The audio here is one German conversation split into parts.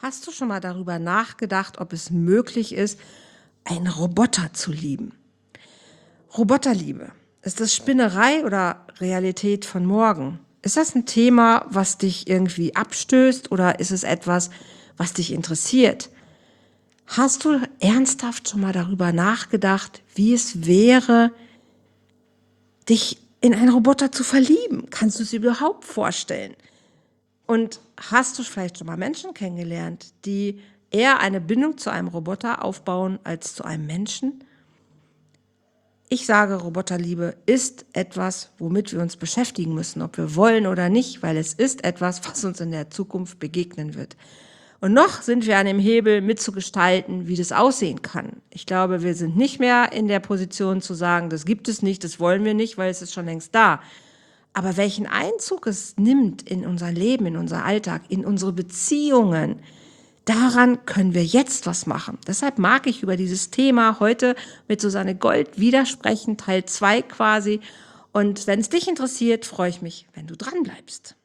Hast du schon mal darüber nachgedacht, ob es möglich ist, einen Roboter zu lieben? Roboterliebe. Ist das Spinnerei oder Realität von morgen? Ist das ein Thema, was dich irgendwie abstößt oder ist es etwas, was dich interessiert? Hast du ernsthaft schon mal darüber nachgedacht, wie es wäre, dich in einen Roboter zu verlieben? Kannst du es dir überhaupt vorstellen? Und hast du vielleicht schon mal Menschen kennengelernt, die eher eine Bindung zu einem Roboter aufbauen als zu einem Menschen? Ich sage, Roboterliebe ist etwas, womit wir uns beschäftigen müssen, ob wir wollen oder nicht, weil es ist etwas, was uns in der Zukunft begegnen wird. Und noch sind wir an dem Hebel mitzugestalten, wie das aussehen kann. Ich glaube, wir sind nicht mehr in der Position zu sagen, das gibt es nicht, das wollen wir nicht, weil es ist schon längst da. Aber welchen Einzug es nimmt in unser Leben, in unser Alltag, in unsere Beziehungen, daran können wir jetzt was machen. Deshalb mag ich über dieses Thema heute mit Susanne Gold widersprechen, Teil 2 quasi. Und wenn es dich interessiert, freue ich mich, wenn du dran bleibst.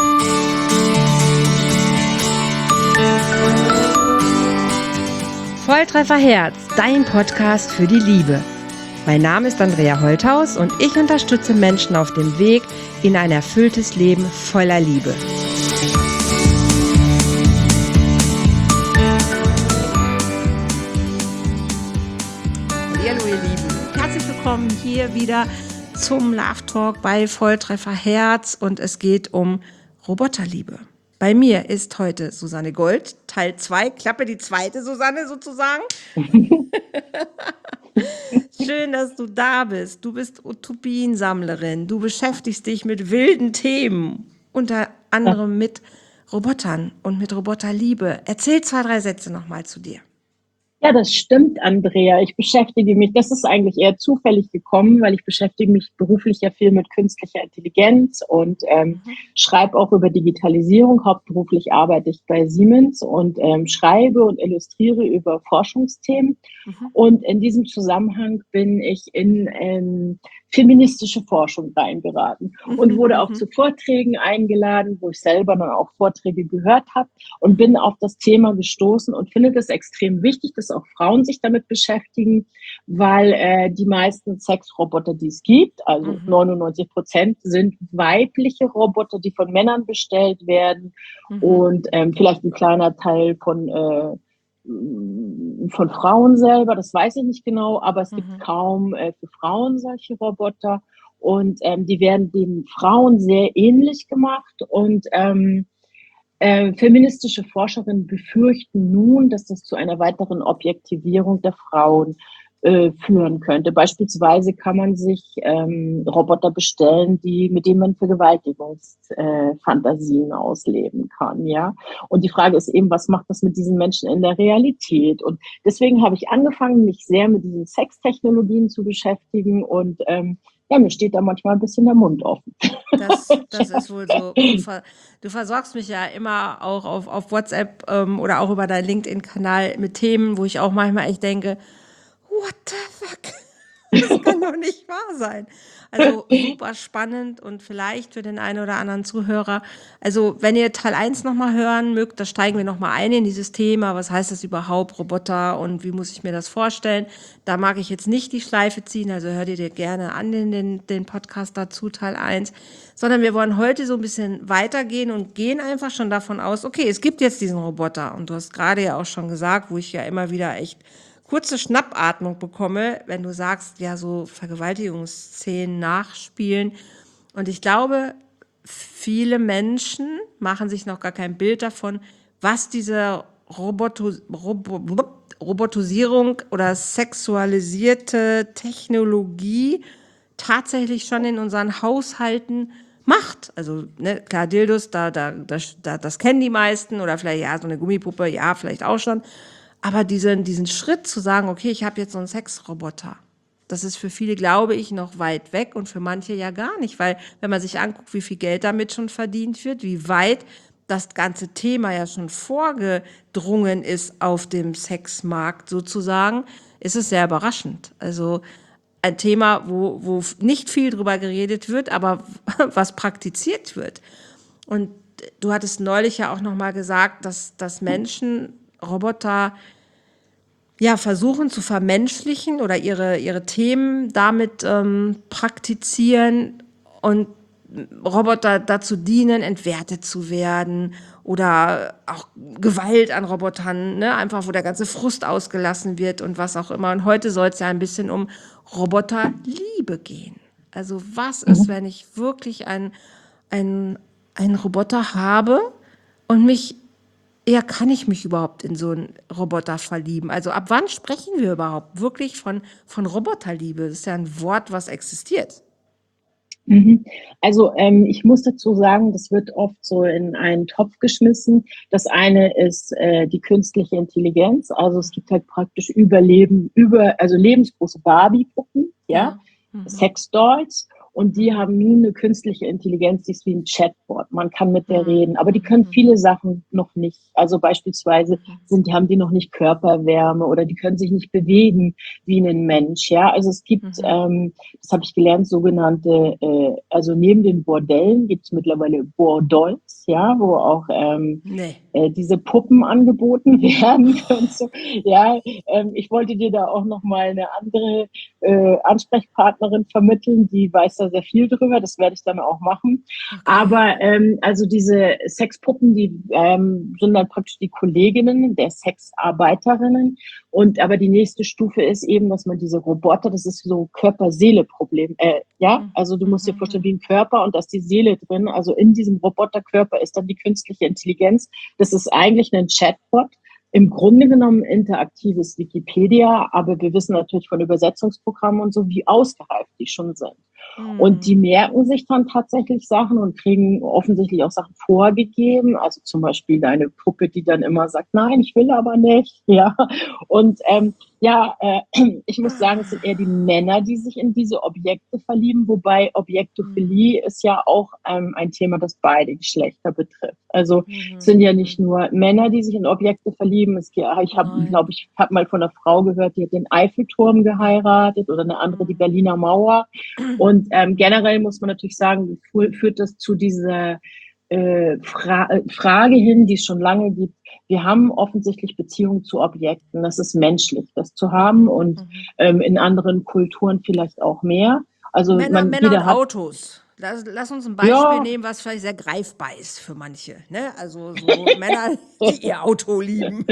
Volltreffer Herz, dein Podcast für die Liebe. Mein Name ist Andrea Holthaus und ich unterstütze Menschen auf dem Weg in ein erfülltes Leben voller Liebe. Hallo ihr Lieben, herzlich willkommen hier wieder zum Love Talk bei Volltreffer Herz und es geht um Roboterliebe. Bei mir ist heute Susanne Gold, Teil 2, Klappe die zweite Susanne sozusagen. Schön, dass du da bist. Du bist Utopiensammlerin. Du beschäftigst dich mit wilden Themen, unter anderem mit Robotern und mit Roboterliebe. Erzähl 2, 3 Sätze nochmal zu dir. Ja, das stimmt, Andrea. Ich beschäftige mich, das ist eigentlich eher zufällig gekommen, weil ich beschäftige mich beruflich ja viel mit künstlicher Intelligenz und schreibe auch über Digitalisierung. Hauptberuflich arbeite ich bei Siemens und schreibe und illustriere über Forschungsthemen. Und in diesem Zusammenhang bin ich in feministische Forschung reingeraten und wurde auch zu Vorträgen eingeladen, wo ich selber dann auch Vorträge gehört habe und bin auf das Thema gestoßen und finde das extrem wichtig, dass auch Frauen sich damit beschäftigen, weil die meisten Sexroboter, die es gibt, also 99%, sind weibliche Roboter, die von Männern bestellt werden und vielleicht ein kleiner Teil von Frauen selber, das weiß ich nicht genau, aber es gibt kaum für Frauen solche Roboter und die werden den Frauen sehr ähnlich gemacht und feministische Forscherinnen befürchten nun, dass das zu einer weiteren Objektivierung der Frauen führen könnte. Beispielsweise kann man sich Roboter bestellen, mit denen man Vergewaltigungsfantasien ausleben kann, ja. Und die Frage ist eben, was macht das mit diesen Menschen in der Realität? Und deswegen habe ich angefangen, mich sehr mit diesen Sextechnologien zu beschäftigen und ja, mir steht da manchmal ein bisschen der Mund offen. Das ist wohl so. Du versorgst mich ja immer auch auf WhatsApp oder auch über deinen LinkedIn-Kanal mit Themen, wo ich auch manchmal echt denke, what the fuck? Das kann doch nicht wahr sein. Also super spannend und vielleicht für den einen oder anderen Zuhörer. Also wenn ihr Teil 1 nochmal hören mögt, da steigen wir nochmal ein in dieses Thema. Was heißt das überhaupt, Roboter und wie muss ich mir das vorstellen? Da mag ich jetzt nicht die Schleife ziehen, also hört ihr dir gerne an den Podcast dazu, Teil 1. Sondern wir wollen heute so ein bisschen weitergehen und gehen einfach schon davon aus, okay, es gibt jetzt diesen Roboter. Und du hast gerade ja auch schon gesagt, wo ich ja immer wieder echt kurze Schnappatmung bekomme, wenn du sagst, ja, so Vergewaltigungsszenen nachspielen. Und ich glaube, viele Menschen machen sich noch gar kein Bild davon, was diese Robotisierung oder sexualisierte Technologie tatsächlich schon in unseren Haushalten macht. Also ne, klar, Dildos, das kennen die meisten oder vielleicht ja so eine Gummipuppe, ja, vielleicht auch schon. Aber diesen Schritt zu sagen, okay, ich habe jetzt so einen Sexroboter, das ist für viele, glaube ich, noch weit weg und für manche ja gar nicht, weil wenn man sich anguckt, wie viel Geld damit schon verdient wird, wie weit das ganze Thema ja schon vorgedrungen ist auf dem Sexmarkt sozusagen, ist es sehr überraschend. Also ein Thema, wo nicht viel drüber geredet wird, aber was praktiziert wird. Und du hattest neulich ja auch noch mal gesagt, dass Menschen Roboter ja versuchen zu vermenschlichen oder ihre Themen damit praktizieren und Roboter dazu dienen, entwertet zu werden oder auch Gewalt an Robotern, ne? Einfach, wo der ganze Frust ausgelassen wird und was auch immer. Und heute soll es ja ein bisschen um Roboterliebe gehen. Also was ist, Mhm. wenn ich wirklich ein, einen Roboter habe und kann ich mich überhaupt in so einen Roboter verlieben? Also ab wann sprechen wir überhaupt wirklich von Roboterliebe? Das ist ja ein Wort, was existiert. Mhm. Also ich muss dazu sagen, das wird oft so in einen Topf geschmissen. Das eine ist die künstliche Intelligenz. Also es gibt halt praktisch also lebensgroße Barbie-Puppen, ja, Ja. Mhm. Sexdolls. Und die haben nun eine künstliche Intelligenz, die ist wie ein Chatbot. Man kann mit der Mhm. reden, aber die können Mhm. viele Sachen noch nicht. Also beispielsweise haben die noch nicht Körperwärme oder die können sich nicht bewegen wie ein Mensch. Ja, also es gibt, Mhm. das habe ich gelernt, sogenannte, also neben den Bordellen gibt es mittlerweile Bordolls, ja, wo auch Nee. diese Puppen angeboten werden und so. Ja, ich wollte dir da auch noch mal eine andere Ansprechpartnerin vermitteln, die weiß da sehr viel drüber. Das werde ich dann auch machen. Okay. Aber also diese Sexpuppen, die sind dann praktisch die Kolleginnen der Sexarbeiterinnen. Und aber die nächste Stufe ist eben, dass man diese Roboter, das ist so Körper-Seele-Problem. Ja, also du musst dir vorstellen, wie ein Körper und da ist die Seele drin. Also in diesem Roboterkörper ist dann die künstliche Intelligenz. Das ist eigentlich ein Chatbot. Im Grunde genommen interaktives Wikipedia, aber wir wissen natürlich von Übersetzungsprogrammen und so, wie ausgereift die schon sind. Und die Mhm. merken sich dann tatsächlich Sachen und kriegen offensichtlich auch Sachen vorgegeben. Also zum Beispiel eine Puppe, die dann immer sagt, nein, ich will aber nicht. Ja. Und ja, ich muss sagen, es sind eher die Männer, die sich in diese Objekte verlieben, wobei Objektophilie ist ja auch ein Thema, das beide Geschlechter betrifft. Also es Mhm. sind ja Mhm. nicht nur Männer, die sich in Objekte verlieben. Ich habe, Nein. glaube ich, habe mal von einer Frau gehört, die hat den Eiffelturm Ja. geheiratet oder eine andere die Berliner Mauer. Und generell muss man natürlich sagen, führt das zu dieser Frage hin, die es schon lange gibt. Wir haben offensichtlich Beziehungen zu Objekten. Das ist menschlich, das zu haben Mhm. und Mhm. in anderen Kulturen vielleicht auch mehr. Also Männer und jeder hat, Autos. Lass uns ein Beispiel ja, nehmen, was vielleicht sehr greifbar ist für manche. Ne? Also so Männer, die ihr Auto lieben.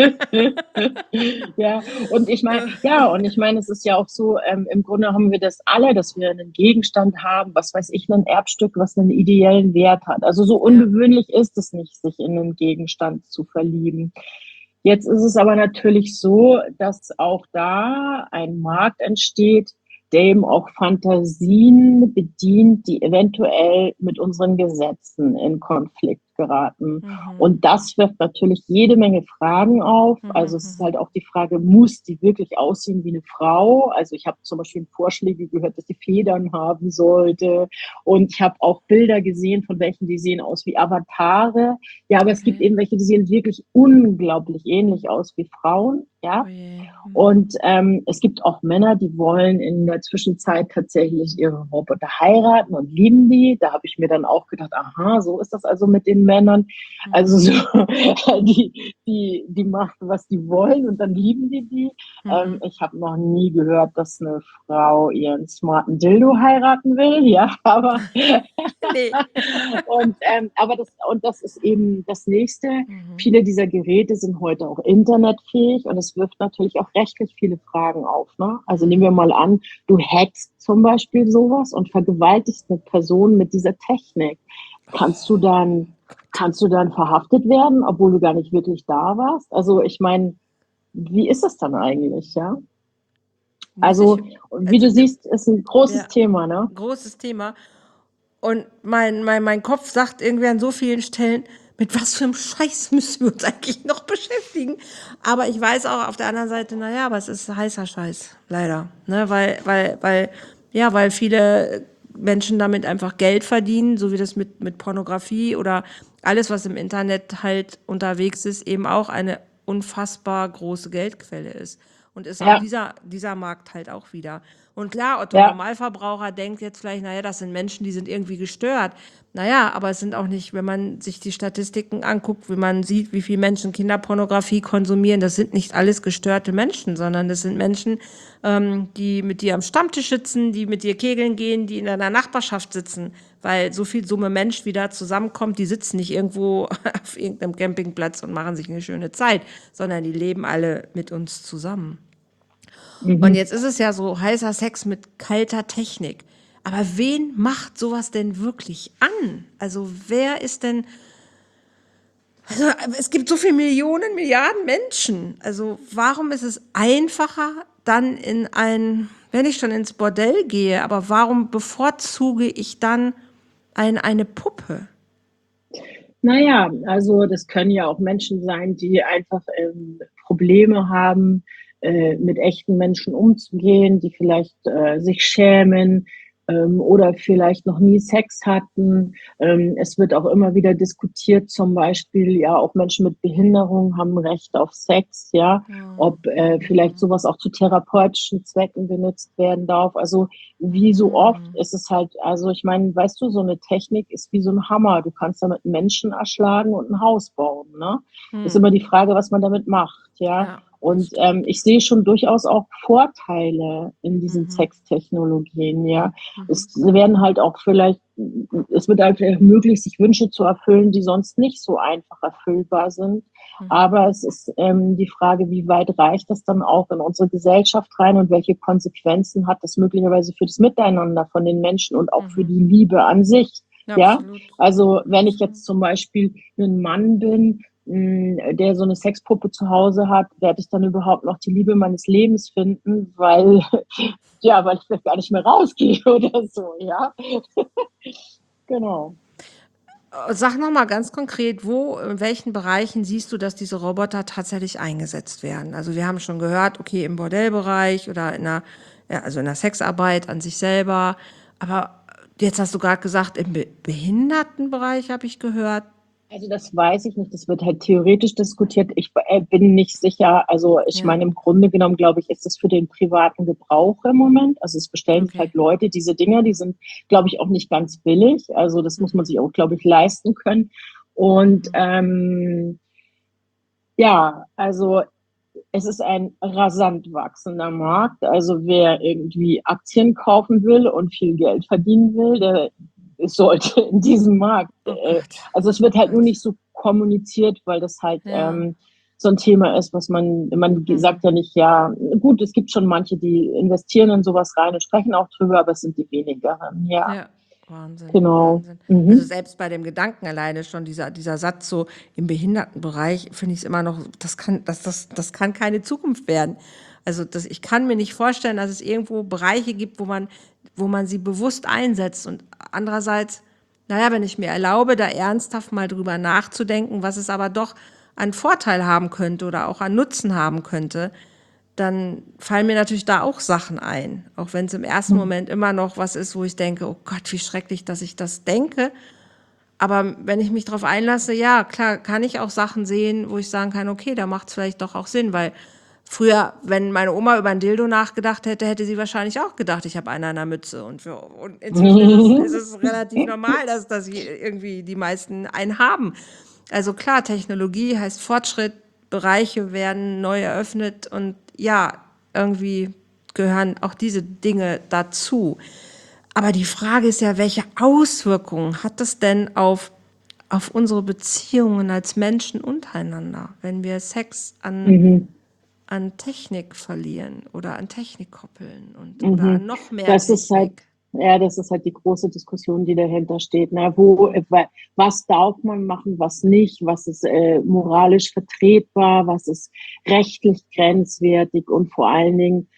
ja, und ich meine, es ist ja auch so, im Grunde haben wir das alle, dass wir einen Gegenstand haben, was weiß ich, ein Erbstück, was einen ideellen Wert hat. Also so Ja. ungewöhnlich ist es nicht, sich in einen Gegenstand zu verlieben. Jetzt ist es aber natürlich so, dass auch da ein Markt entsteht, der eben auch Fantasien bedient, die eventuell mit unseren Gesetzen in Konflikt geraten. Mhm. Und das wirft natürlich jede Menge Fragen auf. Also Mhm. es ist Mhm. halt auch die Frage, muss die wirklich aussehen wie eine Frau? Also ich habe zum Beispiel Vorschläge gehört, dass die Federn haben sollte. Und ich habe auch Bilder gesehen von welchen, die sehen aus wie Avatare. Ja, aber es gibt Okay. eben welche, die sehen wirklich unglaublich ähnlich aus wie Frauen. Ja, Oh je. Mhm. und es gibt auch Männer, die wollen in der Zwischenzeit tatsächlich ihre Roboter heiraten und lieben die. Da habe ich mir dann auch gedacht, aha, so ist das also mit den Männern. Also so, Mhm. die machen, was die wollen und dann lieben die die. Mhm. Ich habe noch nie gehört, dass eine Frau ihren smarten Dildo heiraten will. Ja, aber Nee. und das ist eben das Nächste. Mhm. Viele dieser Geräte sind heute auch internetfähig und es wirft natürlich auch rechtlich viele Fragen auf. Ne? Also nehmen wir Mhm. mal an, du hackst zum Beispiel sowas und vergewaltigst eine Person mit dieser Technik. Kannst du dann, Gott. kannst du dann verhaftet werden, obwohl du gar nicht wirklich da warst? Also ich meine, wie ist das dann eigentlich, ja? Muss ich, Also, wie also, du siehst, ist ein großes ja, Thema, ne? großes Thema. Und mein Kopf sagt irgendwie an so vielen Stellen, mit was für einem Scheiß müssen wir uns eigentlich noch beschäftigen? Aber ich weiß auch auf der anderen Seite, naja, aber es ist heißer Scheiß, leider. Ne? Weil viele Menschen damit einfach Geld verdienen, so wie das mit Pornografie oder alles, was im Internet halt unterwegs ist, eben auch eine unfassbar große Geldquelle ist. Und ist auch Ja, dieser Markt halt auch wieder. Und klar, Otto Ja, Normalverbraucher denkt jetzt vielleicht, naja, das sind Menschen, die sind irgendwie gestört. Naja, aber es sind auch nicht, wenn man sich die Statistiken anguckt, wie man sieht, wie viele Menschen Kinderpornografie konsumieren, das sind nicht alles gestörte Menschen, sondern das sind Menschen, die mit dir am Stammtisch sitzen, die mit dir kegeln gehen, die in deiner Nachbarschaft sitzen. Weil so viel Summe Mensch, wie da zusammenkommt, die sitzen nicht irgendwo auf irgendeinem Campingplatz und machen sich eine schöne Zeit, sondern die leben alle mit uns zusammen. Und mhm. jetzt ist es ja so heißer Sex mit kalter Technik. Aber wen macht sowas denn wirklich an? Also wer ist denn, also es gibt so viele Millionen, Milliarden Menschen. Also warum ist es einfacher, dann wenn ich schon ins Bordell gehe, aber warum bevorzuge ich dann eine Puppe? Naja, also das können ja auch Menschen sein, die einfach Probleme haben, mit echten Menschen umzugehen, die vielleicht sich schämen oder vielleicht noch nie Sex hatten. Es wird auch immer wieder diskutiert, zum Beispiel, ja, auch Menschen mit Behinderung haben Recht auf Sex, ja, ob vielleicht sowas auch zu therapeutischen Zwecken benutzt werden darf. Also wie so oft ist es halt, also ich meine, weißt du, so eine Technik ist wie so ein Hammer. Du kannst damit einen Menschen erschlagen und ein Haus bauen, ne? Ist immer die Frage, was man damit macht, ja. Ja, das Und stimmt. ich sehe schon durchaus auch Vorteile in diesen Sextechnologien, ja. Es werden halt auch vielleicht, es wird halt möglich, sich Wünsche zu erfüllen, die sonst nicht so einfach erfüllbar sind. Aber es ist die Frage, wie weit reicht das dann auch in unsere Gesellschaft rein und welche Konsequenzen hat das möglicherweise für das Miteinander von den Menschen und auch für die Liebe an sich. Ja, Absolut. also wenn ich Absolut. jetzt zum Beispiel ein Mann bin, der so eine Sexpuppe zu Hause hat, werde ich dann überhaupt noch die Liebe meines Lebens finden, weil, ja, weil ich vielleicht gar nicht mehr rausgehe oder so, ja. Genau. Sag noch mal ganz konkret, wo, in welchen Bereichen siehst du, dass diese Roboter tatsächlich eingesetzt werden? Also wir haben schon gehört, okay, im Bordellbereich oder ja, also in der Sexarbeit an sich selber. Aber jetzt hast du gerade gesagt, im Behindertenbereich habe ich gehört. Also das weiß ich nicht, das wird halt theoretisch diskutiert. Ich bin nicht sicher. Also ich Ja, meine, im Grunde genommen, glaube ich, ist das für den privaten Gebrauch im Moment. Also es bestellen sich okay. halt Leute diese Dinger, die sind, glaube ich, auch nicht ganz billig. Also das muss man sich auch, glaube ich, leisten können. Und ja, also es ist ein rasant wachsender Markt. Also wer irgendwie Aktien kaufen will und viel Geld verdienen will, der sollte in diesem Markt. Oh Gott. Also es Oh wird halt nur Gott. nicht so kommuniziert, weil das halt Ja. so ein Thema ist, was man sagt ja nicht, ja, gut, es gibt schon manche, die investieren in sowas rein und sprechen auch drüber, aber es sind die wenigeren. Ja, Ja, Wahnsinn, genau. Wahnsinn. Also Mhm. selbst bei dem Gedanken alleine schon, dieser Satz so im Behindertenbereich, finde ich es immer noch, das kann keine Zukunft werden. Also ich kann mir nicht vorstellen, dass es irgendwo Bereiche gibt, wo man sie bewusst einsetzt. Und andererseits, naja, wenn ich mir erlaube, da ernsthaft mal drüber nachzudenken, was es aber doch an Vorteil haben könnte oder auch an Nutzen haben könnte, dann fallen mir natürlich da auch Sachen ein. Auch wenn es im ersten Moment immer noch was ist, wo ich denke, oh Gott, wie schrecklich, dass ich das denke. Aber wenn ich mich darauf einlasse, ja, klar, kann ich auch Sachen sehen, wo ich sagen kann, okay, da macht es vielleicht doch auch Sinn, weil früher, wenn meine Oma über ein Dildo nachgedacht hätte, hätte sie wahrscheinlich auch gedacht, ich habe einen an der Mütze. Und inzwischen ist es relativ normal, dass irgendwie die meisten einen haben. Also klar, Technologie heißt Fortschritt, Bereiche werden neu eröffnet und ja, irgendwie gehören auch diese Dinge dazu. Aber die Frage ist ja, welche Auswirkungen hat das denn auf unsere Beziehungen als Menschen untereinander, wenn wir Sex Mhm. an Technik verlieren oder an Technik koppeln oder Mhm. an noch mehr Das ist halt, Technik? ja, das ist halt die große Diskussion, die dahinter steht. Ne? Was darf man machen, was nicht, was ist moralisch vertretbar, was ist rechtlich grenzwertig und vor allen Dingen,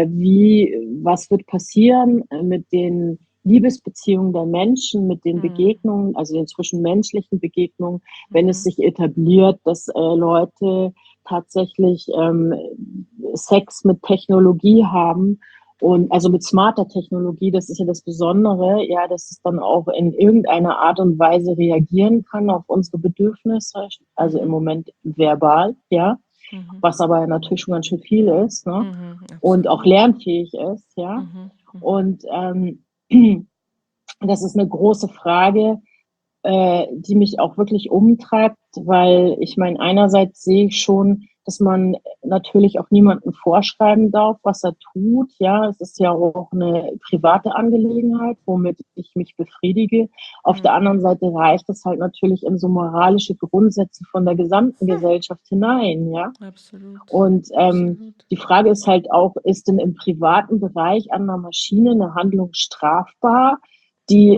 was wird passieren mit den Liebesbeziehungen der Menschen, mit den Begegnungen, also den zwischenmenschlichen Begegnungen, wenn es sich etabliert, dass Leute tatsächlich Sex mit Technologie haben und also mit smarter Technologie, das ist ja das Besondere, ja, dass es dann auch in irgendeiner Art und Weise reagieren kann auf unsere Bedürfnisse, also im Moment verbal, ja. was aber natürlich schon ganz schön viel ist, ne? Und auch Absolut. lernfähig ist, ja. Mhm, mhm, Und das ist eine große Frage, die mich auch wirklich umtreibt, weil ich meine, einerseits sehe ich schon, dass man natürlich auch niemandem vorschreiben darf, was er tut. Ja, es ist ja auch eine private Angelegenheit, womit ich mich befriedige. Auf der anderen Seite reicht es halt natürlich in so moralische Grundsätze von der gesamten Gesellschaft hinein. Ja, absolut. und Absolut. die Frage ist halt auch, ist denn im privaten Bereich an einer Maschine eine Handlung strafbar, die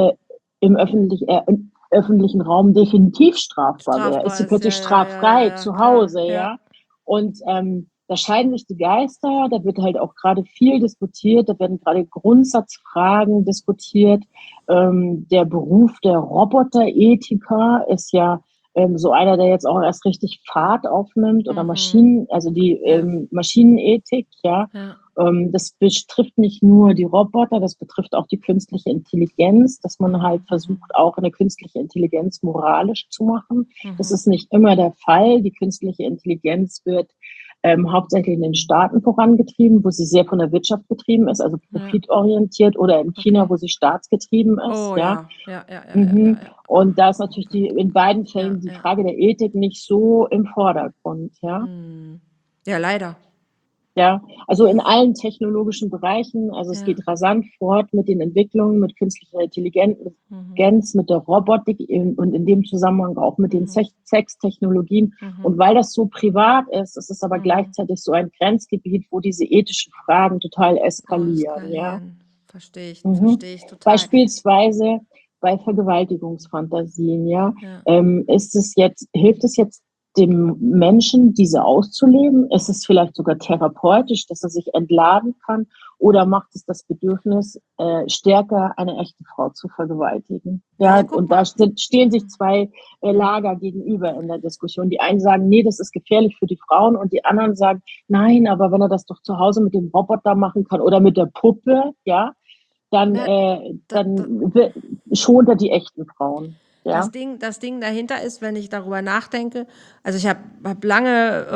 im öffentlichen Raum definitiv strafbar wäre? Ist Strafbar sie ist, plötzlich ja, ja, ja, ja, straffrei ja, zu klar. Hause, Ja. ja? Und da scheiden sich die Geister, da wird halt auch gerade viel diskutiert, da werden gerade Grundsatzfragen diskutiert. Der Beruf der Roboterethiker ist ja so einer, der jetzt auch erst richtig Fahrt aufnimmt oder Maschinen, also die Ja, Maschinenethik, ja. ja. Das betrifft nicht nur die Roboter, das betrifft auch die künstliche Intelligenz, dass man halt versucht, auch eine künstliche Intelligenz moralisch zu machen. Das ist nicht immer der Fall. Die künstliche Intelligenz wird hauptsächlich in den Staaten vorangetrieben, wo sie sehr von der Wirtschaft getrieben ist, also Ja, profitorientiert, oder in China, okay. wo sie staatsgetrieben ist, Oh ja. ja, ja, ja, ja, ja, ja, Mhm. ja. Oh, Und da ist oh natürlich Gott. in beiden Ja, Fällen die ja. Frage der Ethik nicht so im Vordergrund, ja. Hm. Ja, leider. Ja, also in allen technologischen Bereichen, also es Ja. geht rasant fort mit den Entwicklungen, mit künstlicher Intelligenz, mit der Robotik und in dem Zusammenhang auch mit den Sextechnologien. Und weil das so privat ist, ist es aber gleichzeitig so ein Grenzgebiet, wo diese ethischen Fragen total Oh, eskalieren, ja. skalieren. Mhm. Verstehe ich total. Beispielsweise bei Vergewaltigungsfantasien, ja, Ja. hilft es jetzt dem Menschen, diese auszuleben? Ist es vielleicht sogar therapeutisch, dass er sich entladen kann? Oder macht es das Bedürfnis stärker, eine echte Frau zu vergewaltigen? Ja, Naja, guck und da mal. stehen sich zwei Lager gegenüber in der Diskussion. Die einen sagen, nee, das ist gefährlich für die Frauen, und die anderen sagen, nein, aber wenn er das doch zu Hause mit dem Roboter machen kann oder mit der Puppe, ja, dann, Na, äh, da, da, dann schont er die echten Frauen. Ja. Das Ding dahinter ist, wenn ich darüber nachdenke, also ich hab lange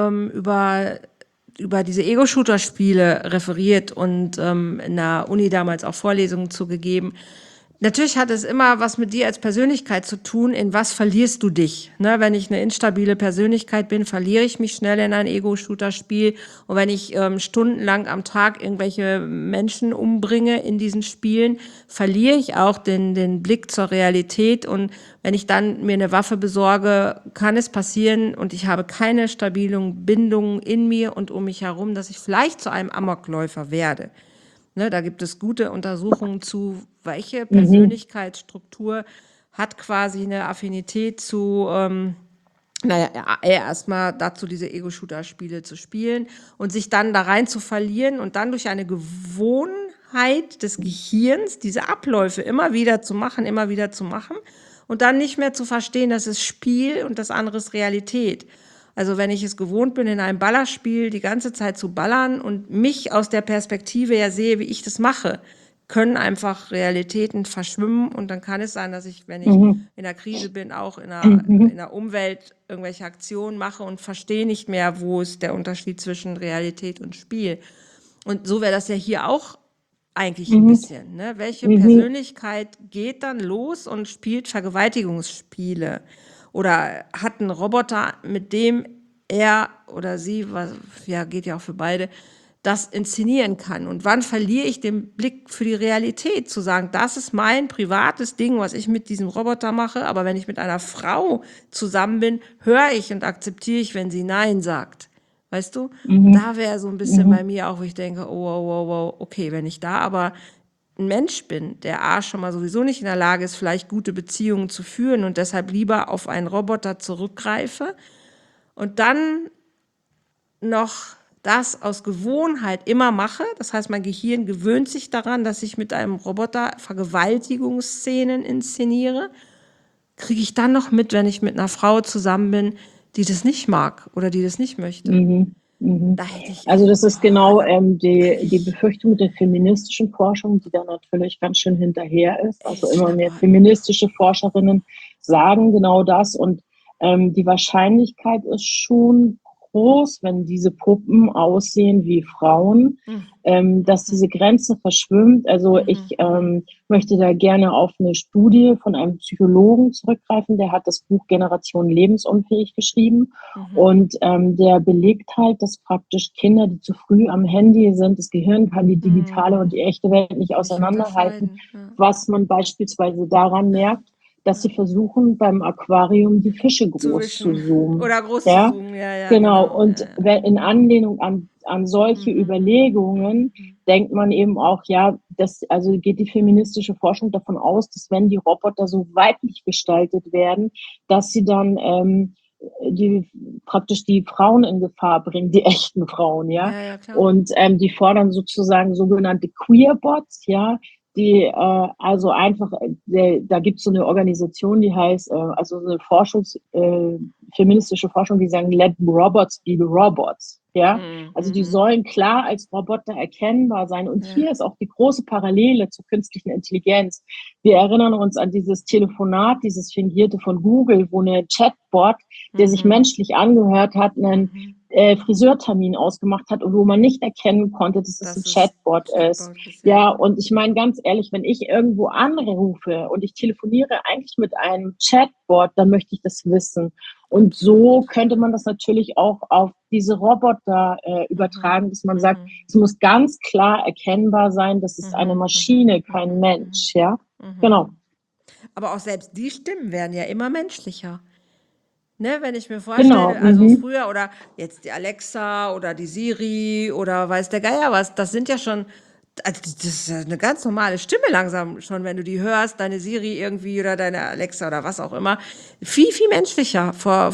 über diese Ego-Shooter-Spiele referiert und in der Uni damals auch Vorlesungen zugegeben. Natürlich hat es immer was mit dir als Persönlichkeit zu tun, in was verlierst du dich. Ne? Wenn ich eine instabile Persönlichkeit bin, verliere ich mich schnell in ein Ego-Shooter-Spiel. Und wenn ich stundenlang am Tag irgendwelche Menschen umbringe in diesen Spielen, verliere ich auch den Blick zur Realität. Und wenn ich dann mir eine Waffe besorge, kann es passieren, und ich habe keine stabilen Bindungen in mir und um mich herum, dass ich vielleicht zu einem Amokläufer werde. Ne, da gibt es gute Untersuchungen zu, welche Mhm. Persönlichkeitsstruktur hat quasi eine Affinität zu, naja, erstmal dazu, diese Ego-Shooter-Spiele zu spielen und sich dann da rein zu verlieren und dann durch eine Gewohnheit des Gehirns diese Abläufe immer wieder zu machen und dann nicht mehr zu verstehen, das ist Spiel und das andere ist Realität. Also wenn ich es gewohnt bin, in einem Ballerspiel die ganze Zeit zu ballern und mich aus der Perspektive ja sehe, wie ich das mache, können einfach Realitäten verschwimmen, und dann kann es sein, dass ich, wenn ich Mhm. in der Krise bin, auch in Mhm. der Umwelt irgendwelche Aktionen mache und verstehe nicht mehr, wo ist der Unterschied zwischen Realität und Spiel. Und so wäre das ja hier auch eigentlich ein Mhm. bisschen. Ne? Welche Mhm. Persönlichkeit geht dann los und spielt Vergewaltigungsspiele? Oder hat einen Roboter, mit dem er oder sie, was, ja, geht ja auch für beide, das inszenieren kann? Und wann verliere ich den Blick für die Realität, zu sagen, das ist mein privates Ding, was ich mit diesem Roboter mache, aber wenn ich mit einer Frau zusammen bin, höre ich und akzeptiere ich, wenn sie Nein sagt. Weißt du? Und Mhm. da wäre so ein bisschen bei Mhm. mir auch, wo ich denke, oh, wow, wow, wow, okay, wenn ich da aber ein Mensch bin, der A schon mal sowieso nicht in der Lage ist, vielleicht gute Beziehungen zu führen und deshalb lieber auf einen Roboter zurückgreife und dann noch das aus Gewohnheit immer mache. Das heißt, mein Gehirn gewöhnt sich daran, dass ich mit einem Roboter Vergewaltigungsszenen inszeniere. Kriege ich dann noch mit, wenn ich mit einer Frau zusammen bin, die das nicht mag oder die das nicht möchte? Mhm. Mhm. Da hätte ich, Also das ist genau da kriege die ich Befürchtung der feministischen Forschung, die da natürlich ganz schön hinterher ist. Also echt immer mehr Schnappatmung. feministische Forscherinnen sagen genau das, und die Wahrscheinlichkeit ist schon groß, wenn diese Puppen aussehen wie Frauen, dass diese Grenze verschwimmt. Also ich möchte da gerne auf eine Studie von einem Psychologen zurückgreifen, der hat das Buch Generation lebensunfähig geschrieben und der belegt halt, dass praktisch Kinder, die zu früh am Handy sind, das Gehirn kann die digitale und die echte Welt nicht Nicht auseinanderhalten, unterscheiden. Ja. was man beispielsweise daran merkt, dass sie versuchen, beim Aquarium die Fische Zu groß zu wischen zoomen. oder groß zu Ja, zoomen, ja, genau. genau. Und Ja. in Anlehnung an solche Überlegungen denkt man eben auch, ja, also geht die feministische Forschung davon aus, dass wenn die Roboter so weiblich gestaltet werden, dass sie dann praktisch die Frauen in Gefahr bringen, die echten Frauen, ja. Ja, klar. Und die fordern sozusagen sogenannte Queerbots, ja, die also einfach, da gibt es so eine Organisation, die heißt, also so eine feministische Forschung, die sagen, let robots be the robots. Ja, also die sollen klar als Roboter erkennbar sein. Und hier ist auch die große Parallele zur künstlichen Intelligenz. Wir erinnern uns an dieses Telefonat, dieses fingierte von Google, wo eine Chatbot, der sich menschlich angehört hat, einen Friseurtermin ausgemacht hat und wo man nicht erkennen konnte, dass es ein Chatbot ist. Ja, und ich meine ganz ehrlich, wenn ich irgendwo anrufe und ich telefoniere eigentlich mit einem Chatbot, dann möchte ich das wissen. Und so könnte man das natürlich auch auf diese Roboter übertragen, dass man sagt, es muss ganz klar erkennbar sein, das ist eine Maschine, kein Mensch. Ja, genau. Aber auch selbst die Stimmen werden ja immer menschlicher. Ne, wenn ich mir Genau. vorstelle, also früher oder jetzt die Alexa oder die Siri oder weiß der Geier was, das sind ja schon, also das ist ja eine ganz normale Stimme langsam schon, wenn du die hörst, deine Siri irgendwie oder deine Alexa oder was auch immer. Viel, viel menschlicher.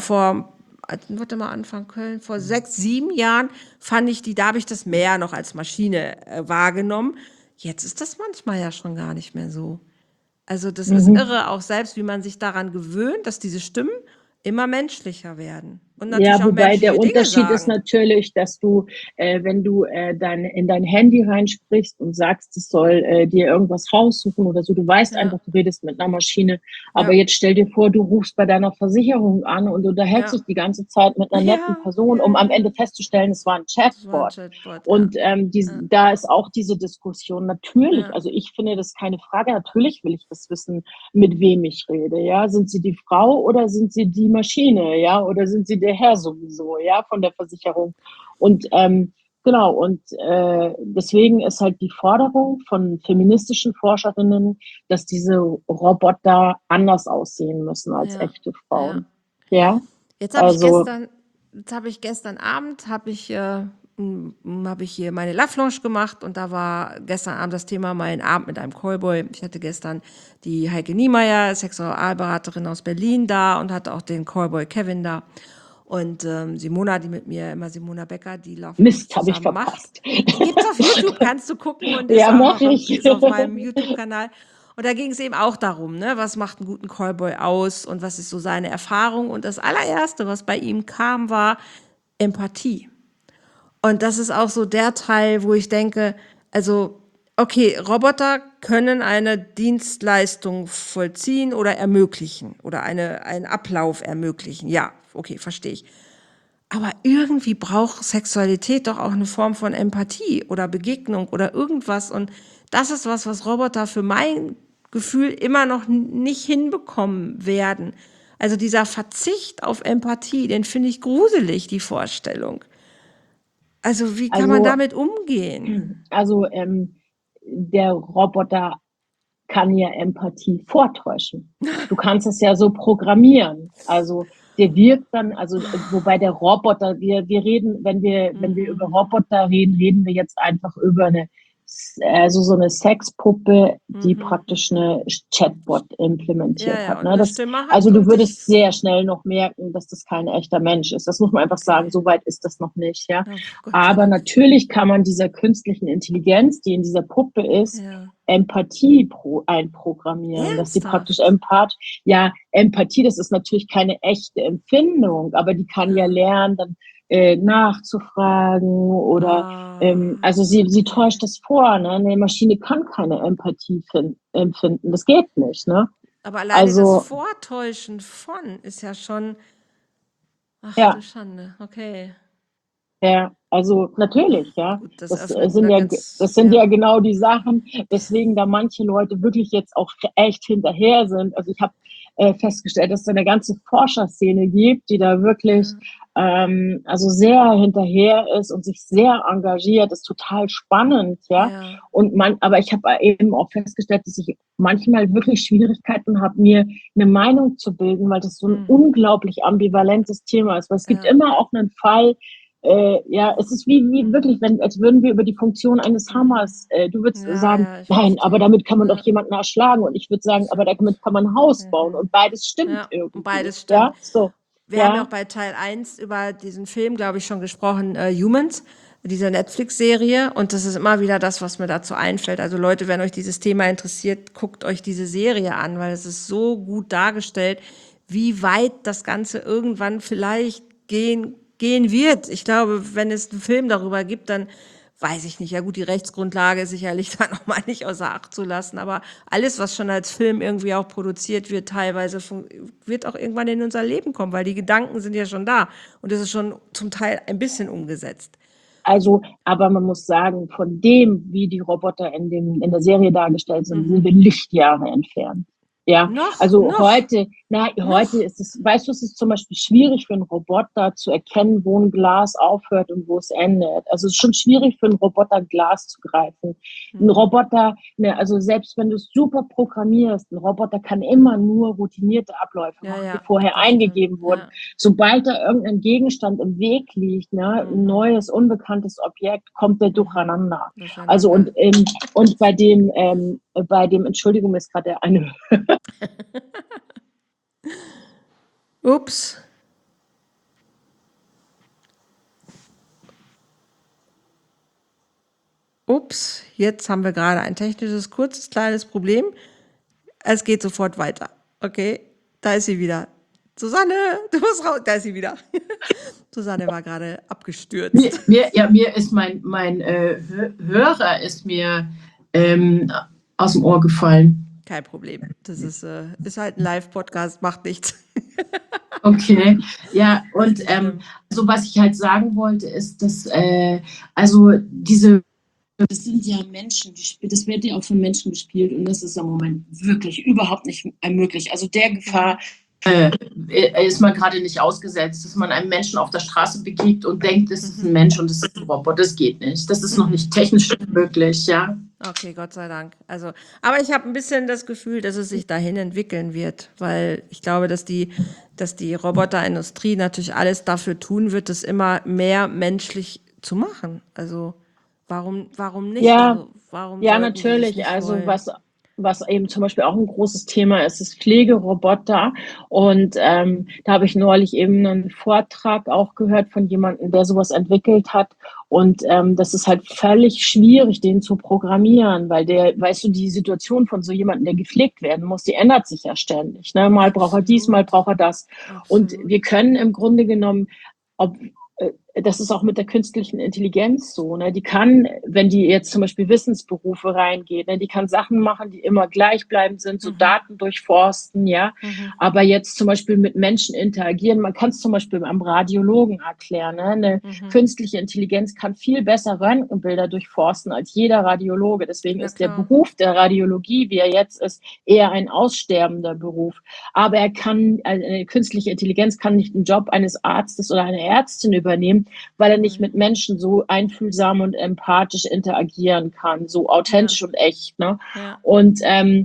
Warte mal, Anfang Köln, vor 6, 7 Jahren fand ich da habe ich das mehr noch als Maschine wahrgenommen. Jetzt ist das manchmal ja schon gar nicht mehr so. Also das ist irre, auch selbst wie man sich daran gewöhnt, dass diese Stimmen immer menschlicher werden und Ja, natürlich auch wobei der menschliche Dinge Unterschied ist sagen. natürlich, dass du, wenn du in dein Handy reinsprichst und sagst, es soll dir irgendwas raussuchen oder so, du weißt Ja, einfach, du redest mit einer Maschine. Aber ja, jetzt stell dir vor, du rufst bei deiner Versicherung an und unterhältst ja, dich die ganze Zeit mit einer netten ja, Person, um am Ende festzustellen, es war ein das war ein Chatbot. Chatbot, ja, Und da ist auch diese Diskussion. Natürlich, ja, also ich finde das keine Frage. Natürlich will ich das wissen, mit wem ich rede. Ja, sind Sie die Frau oder sind Sie die Maschine? Ja, oder sind Sie der Herr sowieso? Ja, von der Versicherung. Und genau. Und deswegen ist halt die Forderung von feministischen Forscherinnen, dass diese Roboter anders aussehen müssen als ja, echte ja. Frauen. Ja, Jetzt habe ich also gestern, gestern Abend habe ich hier meine Love Lounge gemacht und da war gestern Abend das Thema mein Abend mit einem Callboy. Ich hatte gestern die Heike Niemeyer, Sexualberaterin aus Berlin da und hatte auch den Callboy Kevin da. Und Simona, die mit mir immer Simona Becker, die Love Lounge Mist, habe ich zusammen macht. verpasst. Die gibt's auf YouTube, kannst du gucken und ist Ja, auch mache ich. ist auf meinem YouTube-Kanal. Und da ging es eben auch darum, ne, was macht einen guten Callboy aus und was ist so seine Erfahrung. Und das allererste, was bei ihm kam, war Empathie. Und das ist auch so der Teil, wo ich denke, also, okay, Roboter können eine Dienstleistung vollziehen oder ermöglichen oder einen Ablauf ermöglichen. Ja, okay, verstehe ich. Aber irgendwie braucht Sexualität doch auch eine Form von Empathie oder Begegnung oder irgendwas. Und das ist was Roboter für mein Gefühl immer noch nicht hinbekommen werden. Also dieser Verzicht auf Empathie, den finde ich gruselig, die Vorstellung. Also wie kann man Also, damit umgehen? also der Roboter kann ja Empathie vortäuschen. Du kannst es ja so programmieren. Also der wirkt dann, also wobei der Roboter, wir reden, wenn wir über Roboter reden, reden wir jetzt einfach über also so eine Sexpuppe, die praktisch eine Chatbot Ja, implementiert ja, hat. und Ne? eine Stimme Also hat du und würdest dich. sehr schnell noch merken, dass das kein echter Mensch ist. Das muss man einfach sagen. Okay. So weit ist das noch nicht, ja. Oh, Gott sei Aber Dank. natürlich kann man dieser künstlichen Intelligenz, die in dieser Puppe ist, Ja. Empathie einprogrammieren, dass die praktisch Ernsthaft? ja, Empathie, das ist natürlich keine echte Empfindung, aber die kann ja lernen, dann nachzufragen oder Ah, also sie okay. täuscht das vor, ne? Eine Maschine kann keine Empathie empfinden. Das geht nicht, ne? Aber alleine das Also, Vortäuschen von ist ja schon. Ach du ja, Schande. Okay. Ja, also natürlich, ja. Gut, das Das öffnet sind eine ja, ganz, das sind ja, ja genau die Sachen, weswegen da manche Leute wirklich jetzt auch echt hinterher sind. Also ich habe festgestellt, dass es eine ganze Forscherszene gibt, die da wirklich ja, also sehr hinterher ist und sich sehr engagiert. Das ist total spannend, ja. ja, Aber ich habe eben auch festgestellt, dass ich manchmal wirklich Schwierigkeiten habe, mir eine Meinung zu bilden, weil das so ein mhm, unglaublich ambivalentes Thema ist. Weil es gibt ja, immer auch einen Fall, ja, es ist wie mhm, wirklich, wenn, als würden wir über die Funktion eines mhm. Hammers, du würdest Ja, sagen, ja, ich nein, aber verstehe. damit kann man doch Ja, jemanden erschlagen. Und ich würde sagen, aber damit kann man ein Haus bauen. mhm. Und beides stimmt Ja, und irgendwie. beides stimmt. Ja, so, Wir haben ja auch ja. bei Teil eins über diesen Film, glaube ich, schon gesprochen, Humans, diese Netflix-Serie. Und das ist immer wieder das, was mir dazu einfällt. Also Leute, wenn euch dieses Thema interessiert, guckt euch diese Serie an, weil es ist so gut dargestellt, wie weit das Ganze irgendwann vielleicht gehen wird. Ich glaube, wenn es einen Film darüber gibt, dann weiß ich nicht. Ja gut, die Rechtsgrundlage ist sicherlich da nochmal nicht außer Acht zu lassen, aber alles, was schon als Film irgendwie auch produziert wird, teilweise wird auch irgendwann in unser Leben kommen, weil die Gedanken sind ja schon da und es ist schon zum Teil ein bisschen umgesetzt. Also, aber man muss sagen, von dem, wie die Roboter in der Serie dargestellt sind wir Lichtjahre entfernt. Ja, Noch, also noch, heute noch. ist es, weißt du, es ist zum Beispiel schwierig für einen Roboter zu erkennen, wo ein Glas aufhört und wo es endet. Also es ist schon schwierig für einen Roboter, Glas zu greifen. Ein Roboter, ne, also selbst wenn du es super programmierst, ein Roboter kann immer nur routinierte Abläufe Ja, machen, die ja, vorher das stimmt. eingegeben wurden. Ja, Sobald da irgendein Gegenstand im Weg liegt, ne, ein neues, unbekanntes Objekt, kommt der durcheinander. Also durcheinander. und bei dem, Entschuldigung, ist gerade eine, Ups, ups, jetzt haben wir gerade ein technisches, kurzes, kleines Problem. Es geht sofort weiter. Okay, da ist sie wieder. Susanne, du musst raus. Da ist sie wieder. Susanne war gerade abgestürzt. Mir ist mein Hörer ist mir ähm, aus dem Ohr gefallen. Kein Problem. Das ist halt ein Live-Podcast, macht nichts. Okay, ja, Ist und nicht schlimm. also was ich halt sagen wollte, ist, dass also diese, das sind ja Menschen, das wird ja auch von Menschen gespielt und das ist im Moment wirklich überhaupt nicht möglich. Also der Gefahr ist man gerade nicht ausgesetzt, dass man einem Menschen auf der Straße begegnet und denkt, das ist ein Mensch und das ist ein Roboter. Das geht nicht. Das ist noch nicht technisch möglich, ja. Okay, Gott sei Dank. Also, aber ich habe ein bisschen das Gefühl, dass es sich dahin entwickeln wird, weil ich glaube, dass die Roboterindustrie natürlich alles dafür tun wird, das immer mehr menschlich zu machen. Also, warum nicht? ja, Also, warum ja, sollten die das natürlich. nicht Also wollen? was eben zum Beispiel auch ein großes Thema ist, ist Pflegeroboter. Und da habe ich neulich eben einen Vortrag auch gehört von jemandem, der sowas entwickelt hat. Und das ist halt völlig schwierig, den zu programmieren, weil der, weißt du, die Situation von so jemandem, der gepflegt werden muss, die ändert sich ja ständig. Ne? Mal braucht er dies, mal Absolut, braucht er das. Und wir absolut. können im Grunde genommen, ob, das ist auch mit der künstlichen Intelligenz so, ne? Die kann, wenn die jetzt zum Beispiel Wissensberufe reingeht, ne, die kann Sachen machen, die immer gleichbleibend sind, so Daten durchforsten, ja. Aber jetzt zum Beispiel mit Menschen interagieren, man kann es zum Beispiel am Radiologen erklären, ne? Eine künstliche Intelligenz kann viel besser Röntgenbilder durchforsten als jeder Radiologe. Deswegen Ja, ist der klar. Beruf der Radiologie, wie er jetzt ist, eher ein aussterbender Beruf. Aber eine künstliche Intelligenz kann nicht den Job eines Arztes oder einer Ärztin übernehmen, weil er nicht mit Menschen so einfühlsam und empathisch interagieren kann, so Ja, authentisch und echt. Ne? ja, Und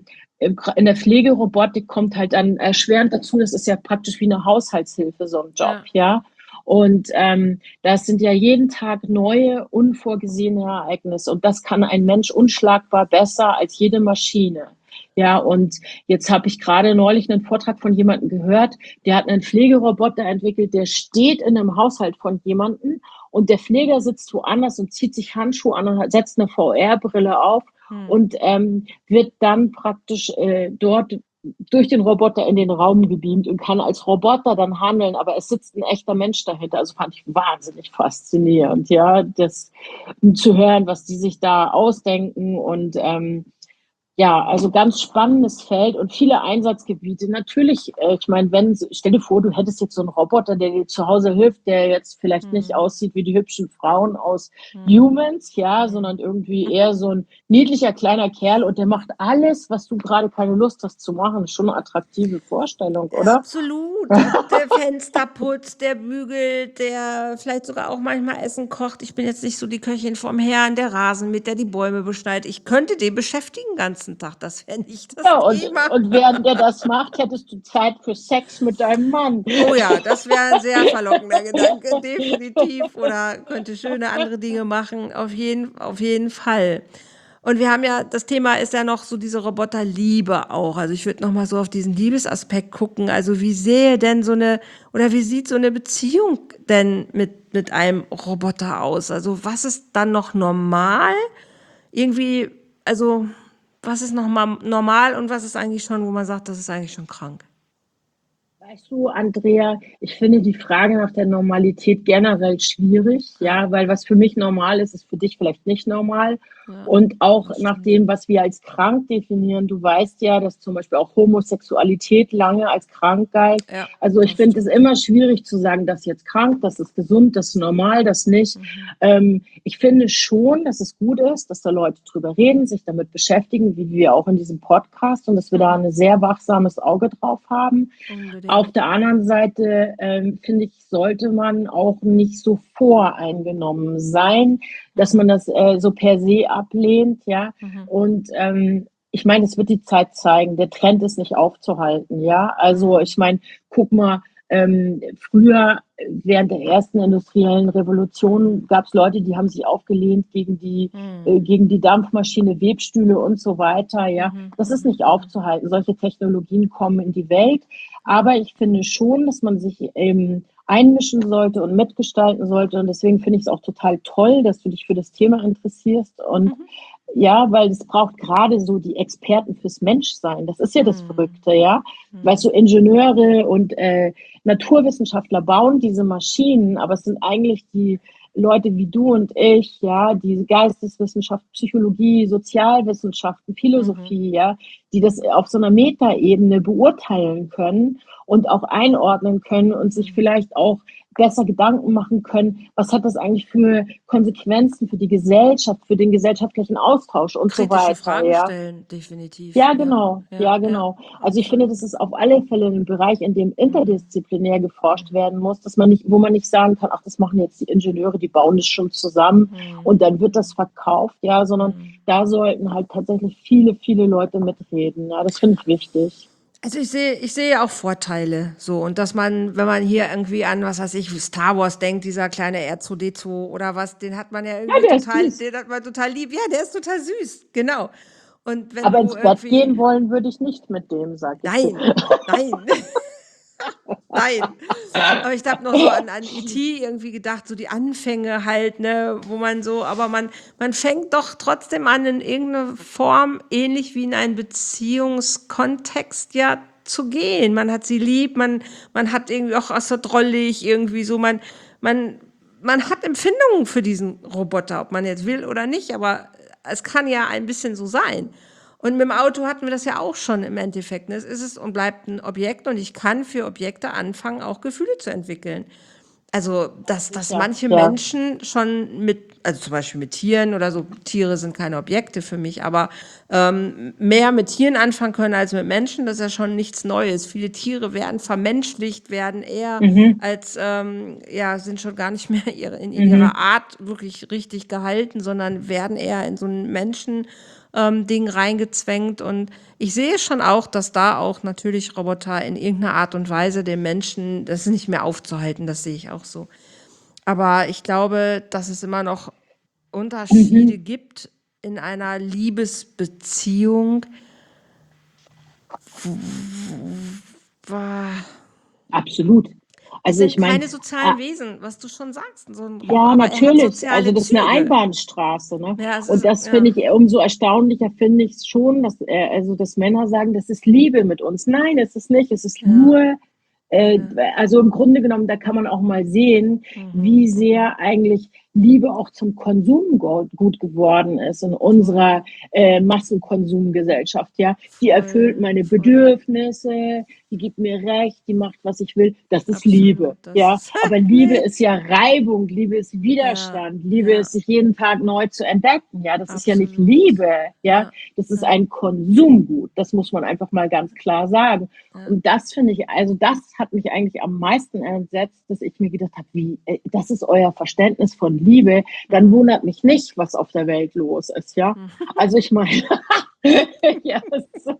in der Pflegerobotik kommt halt dann erschwerend dazu, das ist ja praktisch wie eine Haushaltshilfe, so ein Job, ja, ja. Und das sind ja jeden Tag neue, unvorgesehene Ereignisse. Und das kann ein Mensch unschlagbar besser als jede Maschine. Ja, und jetzt habe ich gerade neulich einen Vortrag von jemandem gehört, der hat einen Pflegeroboter entwickelt, der steht in einem Haushalt von jemandem und der Pfleger sitzt woanders und zieht sich Handschuhe an und setzt eine VR-Brille auf und wird dann praktisch dort durch den Roboter in den Raum gebeamt und kann als Roboter dann handeln, aber es sitzt ein echter Mensch dahinter. Also fand ich wahnsinnig faszinierend, ja, das zu hören, was die sich da ausdenken und Ja, also ganz spannendes Feld und viele Einsatzgebiete. Natürlich, ich meine, stell dir vor, du hättest jetzt so einen Roboter, der dir zu Hause hilft, der jetzt vielleicht nicht Hm, aussieht wie die hübschen Frauen aus hm, Humans, ja, hm. sondern irgendwie eher so ein niedlicher kleiner Kerl und der macht alles, was du gerade keine Lust hast zu machen. Schon eine attraktive Vorstellung, oder? Absolut. Der Fenster putzt, der bügelt, der vielleicht sogar auch manchmal Essen kocht. Ich bin jetzt nicht so die Köchin vom Herrn, der Rasen mit, der die Bäume beschneit. Ich könnte den beschäftigen den ganzen Tag. Das wäre nicht das Ja, Thema. und während der das macht, hättest du Zeit für Sex mit deinem Mann. Oh ja, das wäre ein sehr verlockender Gedanke, definitiv. Oder könnte schöne andere Dinge machen, auf jeden Fall. Und wir haben ja, das Thema ist ja noch so diese Roboterliebe auch. Also ich würde noch mal so auf diesen Liebesaspekt gucken. Also wie sähe denn oder wie sieht so eine Beziehung denn mit einem Roboter aus? Also was ist dann noch normal? Irgendwie, also was ist noch mal normal und was ist eigentlich schon, wo man sagt, das ist eigentlich schon krank? Weißt du, Andrea, ich finde die Frage nach der Normalität generell schwierig, Ja, ja, weil was für mich normal ist, ist für dich vielleicht nicht normal. ja, Und auch das nach stimmt. dem, was wir als krank definieren. Du weißt ja, dass zum Beispiel auch Homosexualität lange als krank galt. Ja, Also ich das finde es stimmt. immer schwierig zu sagen, das ist jetzt krank, das ist gesund, das ist normal, das nicht. Mhm. Ich finde schon, dass es gut ist, dass da Leute drüber reden, sich damit beschäftigen, wie wir auch in diesem Podcast und dass wir da Mhm. ein sehr wachsames Auge drauf haben. Auf Unbedingt. der anderen Seite finde ich, sollte man auch nicht so voreingenommen sein, dass Mhm. man das so per se ablehnt, ja. Mhm. Und ich meine, es wird die Zeit zeigen. Der Trend ist nicht aufzuhalten, ja. Also Mhm. ich meine, guck mal, früher während der ersten industriellen Mhm. Revolution gab es Leute, die haben sich aufgelehnt Mhm. gegen die Dampfmaschine, Webstühle und so weiter, ja. Mhm. Das ist Mhm. nicht Mhm. aufzuhalten. Solche Technologien kommen in die Welt. Ja. Aber ich finde schon, dass man sich einmischen sollte und mitgestalten sollte. Und deswegen finde ich es auch total toll, dass du dich für das Thema interessierst. Und Mhm. ja, weil es braucht gerade so die Experten fürs Menschsein. Das ist ja das Mhm. Verrückte, ja. Weißt du, Mhm. Ingenieure und Naturwissenschaftler bauen diese Maschinen, aber es sind eigentlich die Leute wie du und ich, ja, die Geisteswissenschaft, Psychologie, Sozialwissenschaften, Mhm. Philosophie, ja, die das auf so einer Metaebene beurteilen können und auch einordnen können und sich Mhm. vielleicht auch besser Gedanken machen können, was hat das eigentlich für Konsequenzen für die Gesellschaft, für den gesellschaftlichen Austausch und so Kritische weiter, Fragen ja. stellen, definitiv. Ja, Ja. genau, Ja. ja, Ja. genau. Also ich finde, Absolut. das ist auf alle Fälle ein Bereich, in dem Mhm. interdisziplinär geforscht Mhm. werden muss, wo man nicht sagen kann, ach, das machen jetzt die Ingenieure, die bauen das schon zusammen Mhm. und dann wird das verkauft, ja, sondern Mhm. da sollten halt tatsächlich viele, viele Leute mitreden. Ja, das finde ich wichtig. Also ich sehe auch Vorteile so und dass man, wenn man hier irgendwie an, was weiß ich, Star Wars denkt, dieser kleine R2D2 oder was, den hat man ja Ja, irgendwie der ist total, süß. den hat man total lieb. Ja, der ist total süß, genau. Und wenn Aber du ins Bett irgendwie, gehen wollen würde ich nicht mit dem, sag ich dir. nein, nein, nein. Aber ich habe noch so an E.T. irgendwie gedacht, so die Anfänge halt, ne, wo man so, aber man fängt doch trotzdem an, in irgendeiner Form, ähnlich wie in einen Beziehungskontext ja zu gehen. Man hat sie lieb, man hat irgendwie auch so drollig, irgendwie so, man, man hat Empfindungen für diesen Roboter, ob man jetzt will oder nicht, aber es kann ja ein bisschen so sein. Und mit dem Auto hatten wir das ja auch schon im Endeffekt. Ne? Es ist es und bleibt ein Objekt und ich kann für Objekte anfangen, auch Gefühle zu entwickeln. Also, dass Sicher, manche ja. Menschen schon also zum Beispiel mit Tieren oder so, Tiere sind keine Objekte für mich, aber mehr mit Tieren anfangen können als mit Menschen, das ist ja schon nichts Neues. Viele Tiere werden vermenschlicht, werden eher Mhm, als, ja, sind schon gar nicht mehr in ihrer mhm. Art wirklich richtig gehalten, sondern werden eher in so ein Menschen, Ding reingezwängt. Und ich sehe schon auch, dass da auch natürlich Roboter in irgendeiner Art und Weise den Menschen, das ist nicht mehr aufzuhalten, das sehe ich auch so. Aber ich glaube, dass es immer noch Unterschiede Mhm. gibt in einer Liebesbeziehung. Absolut. Es Also sind ich meine, keine sozialen Wesen, was du schon sagst, so ein ja, aber er hat natürlich. Also soziale das ist eine Züge. Einbahnstraße, ne? Ja, es Und ist, das finde ja, ich umso erstaunlicher finde ich schon, dass Männer sagen, das ist Liebe mit uns. Nein, es ist nicht. Es ist ja, nur, äh, ja. also im Grunde genommen, da kann man auch mal sehen, Mhm, wie mhm, sehr eigentlich Liebe auch zum Konsumgut geworden ist in unserer Massenkonsumgesellschaft, ja. Die erfüllt Voll, meine voll. Bedürfnisse, die gibt mir Recht, die macht, was ich will. Das ist Liebe, Absolut. Das ja. ist, Aber Liebe nee. ist ja Reibung, Liebe ist Ja, Widerstand, Liebe ja, ist sich jeden Tag neu zu entdecken, ja. Das ist ja nicht absolut. Liebe, ja. Ja, Das ist ja, ein Konsumgut. Das muss man einfach mal ganz klar sagen. ja. Und das finde ich, also das hat mich eigentlich am meisten entsetzt, dass ich mir gedacht habe, wie, das ist euer Verständnis von Liebe, dann Hm, wundert mich nicht, was auf der Welt los ist, ja. hm. Also ich meine, ja, so.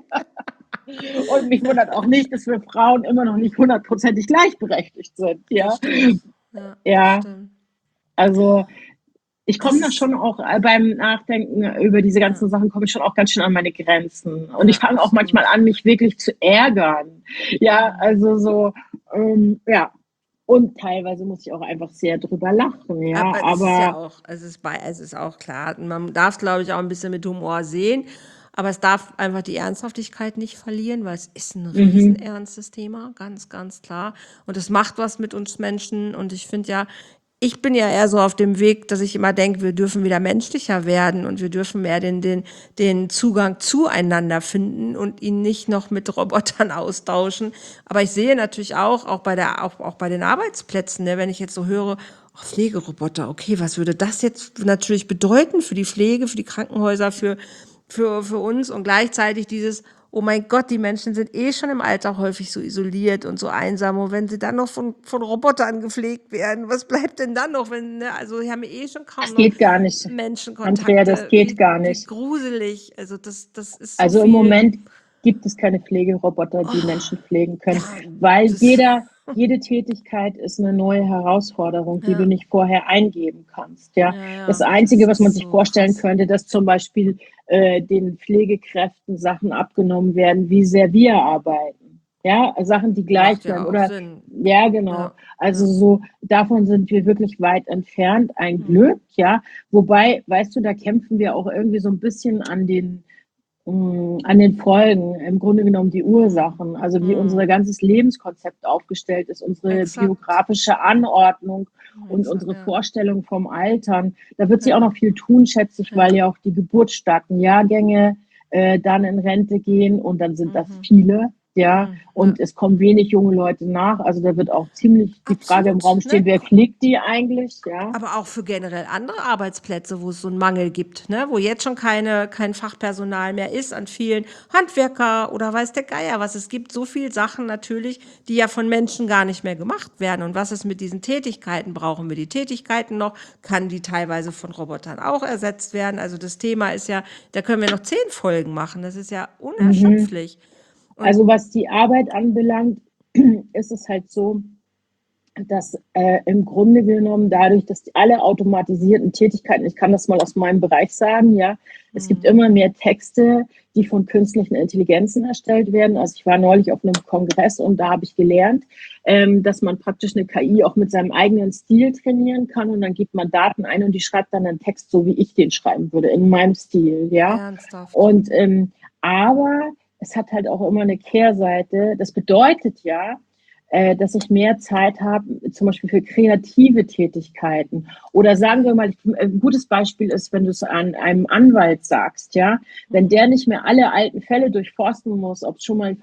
Und mich wundert auch nicht, dass wir Frauen immer noch nicht hundertprozentig gleichberechtigt sind, Das ja. stimmt. Ja, das Ja, stimmt. also ich Das komme da ist, schon auch beim Nachdenken über diese ja, ganzen Sachen, komme ich schon auch ganz schön an meine Grenzen. Und ja, ich fange auch manchmal absolut. an, mich wirklich zu ärgern. Ja, Hm. also so, ja. Und teilweise muss ich auch einfach sehr drüber lachen, ja. Aber es ist ja Aber auch, es ist auch klar. Man darf es, glaube ich, auch ein bisschen mit Humor sehen, aber es darf einfach die Ernsthaftigkeit nicht verlieren, weil es ist ein mhm, riesenernstes Thema, ganz, ganz klar. Und es macht was mit uns Menschen. Und ich finde ja, ich bin ja eher so auf dem Weg, dass ich immer denke, wir dürfen wieder menschlicher werden und wir dürfen mehr den Zugang zueinander finden und ihn nicht noch mit Robotern austauschen. Aber ich sehe natürlich auch bei den Arbeitsplätzen, ne, wenn ich jetzt so höre, oh, Pflegeroboter, okay, was würde das jetzt natürlich bedeuten für die Pflege, für die Krankenhäuser, für uns und gleichzeitig dieses, oh mein Gott, die Menschen sind eh schon im Alltag häufig so isoliert und so einsam. Und wenn sie dann noch von Robotern gepflegt werden, was bleibt denn dann noch, wenn, ne? Also, sie haben eh schon kaum das noch geht gar nicht. Andrea, das Menschenkontakte. geht gar Wie nicht. gruselig. Also, das ist so Also im viel. Moment gibt es keine Pflegeroboter, die Oh, Menschen pflegen können, ja, weil das, jede Tätigkeit ist eine neue Herausforderung, die du ja, nicht vorher eingeben kannst. Ja, ja, das ja, Einzige, das was man ist sich so vorstellen krass. könnte, dass zum Beispiel den Pflegekräften Sachen abgenommen werden, wie sehr wir arbeiten. Ja, Sachen, die gleich Macht bleiben ja auch oder Sinn. ja, genau. Ja, Also ja. so davon sind wir wirklich weit entfernt. Ein Glück, ja. Wobei, weißt du, da kämpfen wir auch irgendwie so ein bisschen an den Folgen, im Grunde genommen die Hm, Ursachen, also wie unser hm. ganzes Lebenskonzept aufgestellt ist, unsere Exakt. biografische Anordnung und Exakt, unsere ja. Vorstellung vom Altern. Da wird sich auch Ja, noch viel tun, schätze ich, weil ja. ja auch die geburtsstarken Jahrgänge dann in Rente gehen und dann sind das Mhm. viele, ja, Ja. und es kommen wenig junge Leute nach. Also da wird auch ziemlich die Frage im Absolut, Raum ne? stehen, wer pflegt die eigentlich, ja. Aber auch für generell andere Arbeitsplätze, wo es so einen Mangel gibt, ne? Wo jetzt schon kein Fachpersonal mehr ist an vielen Handwerker oder weiß der Geier was. Es gibt so viele Sachen natürlich, die ja von Menschen gar nicht mehr gemacht werden. Und was ist mit diesen Tätigkeiten? Brauchen wir die Tätigkeiten noch? Kann die teilweise von Robotern auch ersetzt werden? Also das Thema ist ja, da können wir noch 10 Folgen machen. Das ist ja Mhm. unerschöpflich. Und Also was die Arbeit anbelangt, ist es halt so, dass im Grunde genommen dadurch, dass alle automatisierten Tätigkeiten, ich kann das mal aus meinem Bereich sagen, ja, es gibt immer mehr Texte, die von künstlichen Intelligenzen erstellt werden. Also ich war neulich auf einem Kongress und da habe ich gelernt, dass man praktisch eine KI auch mit seinem eigenen Stil trainieren kann und dann gibt man Daten ein und die schreibt dann einen Text, so wie ich den schreiben würde, in meinem Stil, ja. ernsthaft. Und aber es hat halt auch immer eine Kehrseite. Das bedeutet ja, dass ich mehr Zeit habe, zum Beispiel für kreative Tätigkeiten. Oder sagen wir mal, ein gutes Beispiel ist, wenn du es an einem Anwalt sagst, ja, wenn der nicht mehr alle alten Fälle durchforsten muss, ob es schon mal einen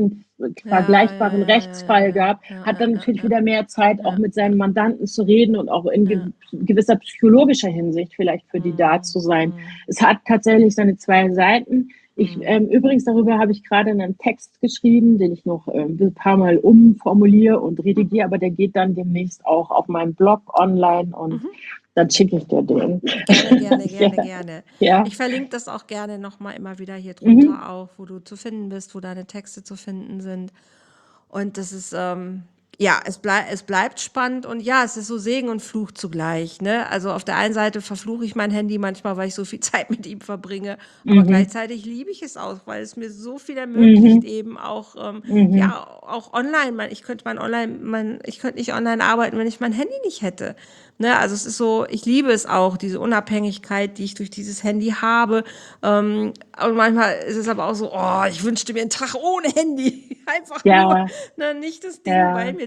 Ja, ja, vergleichbaren ja, ja, ja, Rechtsfall ja, gab, ja, hat ja, dann ja, natürlich ja, wieder mehr Zeit, auch ja, mit seinem ja, Mandanten zu reden und auch in ja. gewisser psychologischer Hinsicht vielleicht für die da zu sein. Es hat tatsächlich seine zwei Seiten. Übrigens, darüber habe ich gerade einen Text geschrieben, den ich noch ein paar Mal umformuliere und redigiere, aber der geht dann demnächst auch auf meinem Blog online und dann schicke ich dir den. Gerne, gerne, ja, gerne, gerne. ja. Ich verlinke das auch gerne nochmal immer wieder hier Mhm. drunter auch, wo du zu finden bist, wo deine Texte zu finden sind. Und das ist, ja, es bleibt spannend und ja, es ist so Segen und Fluch zugleich. Ne? Also auf der einen Seite verfluche ich mein Handy manchmal, weil ich so viel Zeit mit ihm verbringe, aber Mhm. gleichzeitig liebe ich es auch, weil es mir so viel ermöglicht, Mhm. eben auch, Mhm. ja, auch online. Ich könnte nicht online arbeiten, wenn ich mein Handy nicht hätte. Ne, also es ist so, ich liebe es auch, diese Unabhängigkeit, die ich durch dieses Handy habe. Und manchmal ist es aber auch so, oh, ich wünschte mir einen Tag ohne Handy. Einfach nur, Ja, ne, nicht das Ding bei ja. mir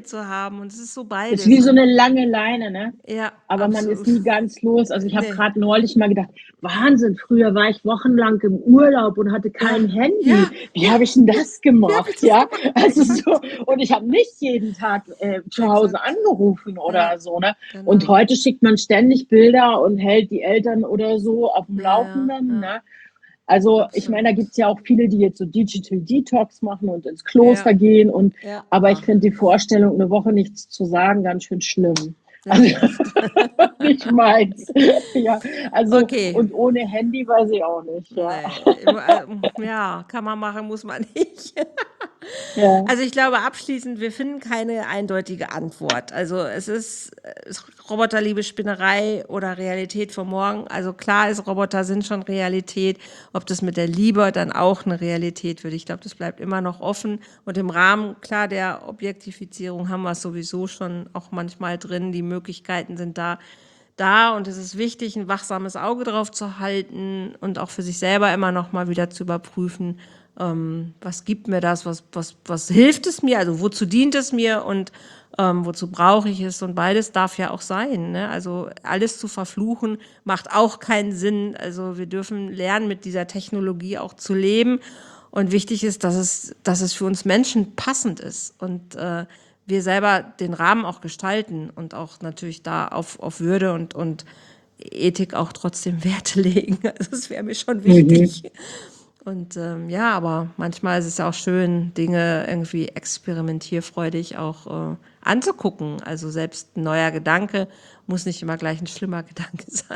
zu haben. Und es ist so Ist beides. wie so eine lange Leine, ne? Ja, Aber man ist absolut. nie ganz los. Also ich habe Nee. gerade neulich mal gedacht, Wahnsinn, früher war ich wochenlang im Urlaub und hatte kein Ja, Handy. Wie habe ich denn das wie habe gemacht? ich das Ja, gemacht? also so, und ich habe nicht jeden Tag zu Hause Exakt. angerufen oder Ja, so, ne? Und genau. heute schickt man ständig Bilder und hält die Eltern oder so auf dem Ja, Laufenden, ne? Also ich meine, da absolut. gibt's ja auch viele, die jetzt so Digital Detox machen und ins Kloster Ja, gehen und ja. aber ich Ach, finde die Vorstellung, eine Woche nichts zu sagen, ganz schön schlimm. ja, Also das, nicht meins. Ja, also okay. und ohne Handy weiß ich auch nicht, ja. Nee, ja, kann man machen, muss man nicht. Ja, Also ich glaube abschließend, wir finden keine eindeutige Antwort. Also es Roboterliebe, Spinnerei oder Realität von morgen. Also klar ist, Roboter sind schon Realität. Ob das mit der Liebe dann auch eine Realität wird, ich glaube, das bleibt immer noch offen. Und im Rahmen, klar, der Objektifizierung haben wir es sowieso schon auch manchmal drin. Die Möglichkeiten sind da und es ist wichtig, ein wachsames Auge drauf zu halten und auch für sich selber immer noch mal wieder zu überprüfen, was gibt mir das, was hilft es mir, also wozu dient es mir und wozu brauche ich es und beides darf ja auch sein, ne? Also alles zu verfluchen macht auch keinen Sinn, also wir dürfen lernen, mit dieser Technologie auch zu leben und wichtig ist, dass es für uns Menschen passend ist und wir selber den Rahmen auch gestalten und auch natürlich da auf Würde und Ethik auch trotzdem Werte legen. Also das wäre mir schon mhm. wichtig. Und ja, aber manchmal ist es ja auch schön, Dinge irgendwie experimentierfreudig auch anzugucken. Also selbst ein neuer Gedanke muss nicht immer gleich ein schlimmer Gedanke sein.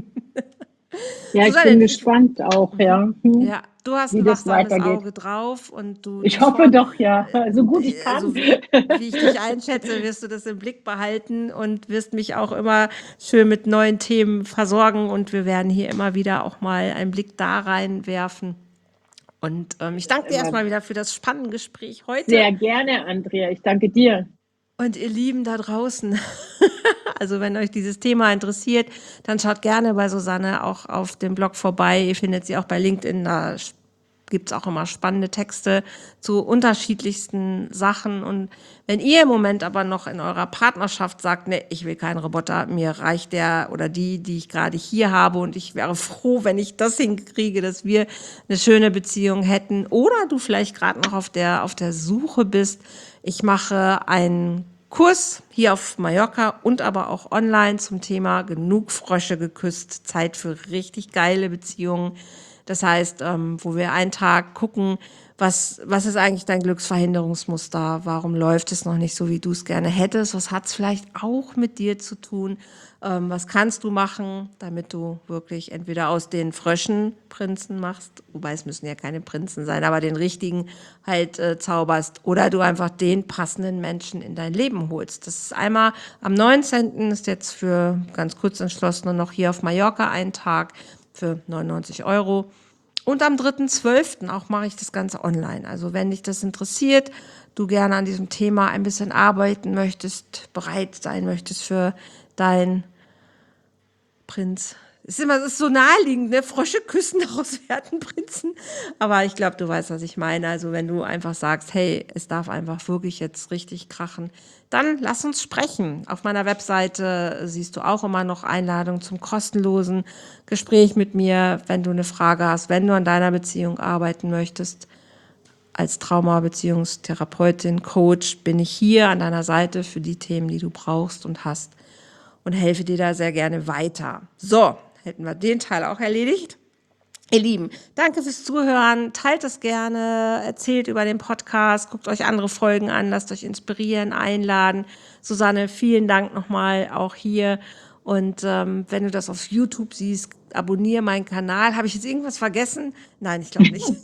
Ja, ich Susanne, bin gespannt auch, ja, ja, du hast wie ein das wachsames weitergeht. Auge drauf und Ich hoffe doch, ja, so gut ich also kann. wie ich dich einschätze, wirst du das im Blick behalten und wirst mich auch immer schön mit neuen Themen versorgen und wir werden hier immer wieder auch mal einen Blick da reinwerfen. Und ich danke dir Immer erstmal wieder für das spannende Gespräch heute sehr gerne, Andrea. Ich danke dir. und ihr Lieben da draußen. Also wenn euch dieses Thema interessiert, dann schaut gerne bei Susanne auch auf dem Blog vorbei. Ihr findet sie auch bei LinkedIn, da gibt es auch immer spannende Texte zu unterschiedlichsten Sachen. Und wenn ihr im Moment aber noch in eurer Partnerschaft sagt, ne, ich will keinen Roboter, mir reicht der oder die ich gerade hier habe und ich wäre froh, wenn ich das hinkriege, dass wir eine schöne Beziehung hätten. Oder du vielleicht gerade noch auf der Suche bist. Ich mache einen Kurs hier auf Mallorca und aber auch online zum Thema genug Frösche geküsst, Zeit für richtig geile Beziehungen. Das heißt, wo wir einen Tag gucken, was ist eigentlich dein Glücksverhinderungsmuster? Warum läuft es noch nicht so, wie du es gerne hättest? Was hat es vielleicht auch mit dir zu tun? Was kannst du machen, damit du wirklich entweder aus den Fröschen Prinzen machst, wobei es müssen ja keine Prinzen sein, aber den richtigen halt zauberst oder du einfach den passenden Menschen in dein Leben holst. Das ist einmal am 19. ist jetzt für ganz kurz entschlossene noch hier auf Mallorca ein Tag für 99 €. Und am 3.12. auch mache ich das Ganze online. Also wenn dich das interessiert, du gerne an diesem Thema ein bisschen arbeiten möchtest, bereit sein möchtest für dein Prinz. Es ist so naheliegend, ne? Frösche küssen, daraus werden Prinzen. Aber ich glaube, du weißt, was ich meine. Also wenn du einfach sagst, hey, es darf einfach wirklich jetzt richtig krachen, dann lass uns sprechen. Auf meiner Webseite siehst du auch immer noch Einladungen zum kostenlosen Gespräch mit mir, wenn du eine Frage hast, wenn du an deiner Beziehung arbeiten möchtest. Als Trauma-Beziehungstherapeutin, Coach bin ich hier an deiner Seite für die Themen, die du brauchst und hast und helfe dir da sehr gerne weiter. So, hätten wir den Teil auch erledigt. Ihr Lieben, danke fürs Zuhören. Teilt es gerne, erzählt über den Podcast, guckt euch andere Folgen an, lasst euch inspirieren, einladen. Susanne, vielen Dank nochmal auch hier. Und wenn du das auf YouTube siehst, abonniere meinen Kanal. Habe ich jetzt irgendwas vergessen? Nein, ich glaube nicht.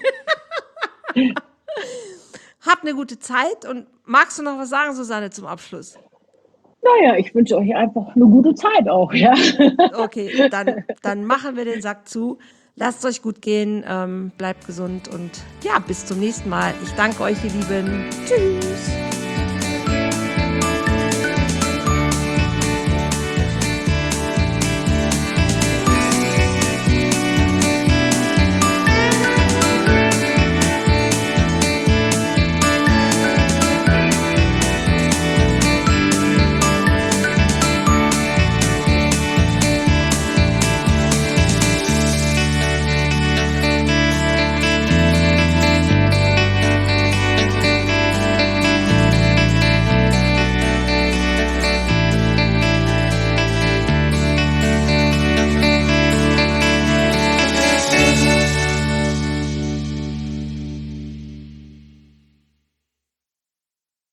Habt eine gute Zeit und magst du noch was sagen, Susanne, zum Abschluss? Naja, ich wünsche euch einfach eine gute Zeit auch, ja. Okay, dann machen wir den Sack zu. Lasst es euch gut gehen, bleibt gesund und ja, bis zum nächsten Mal. Ich danke euch, ihr Lieben. Tschüss.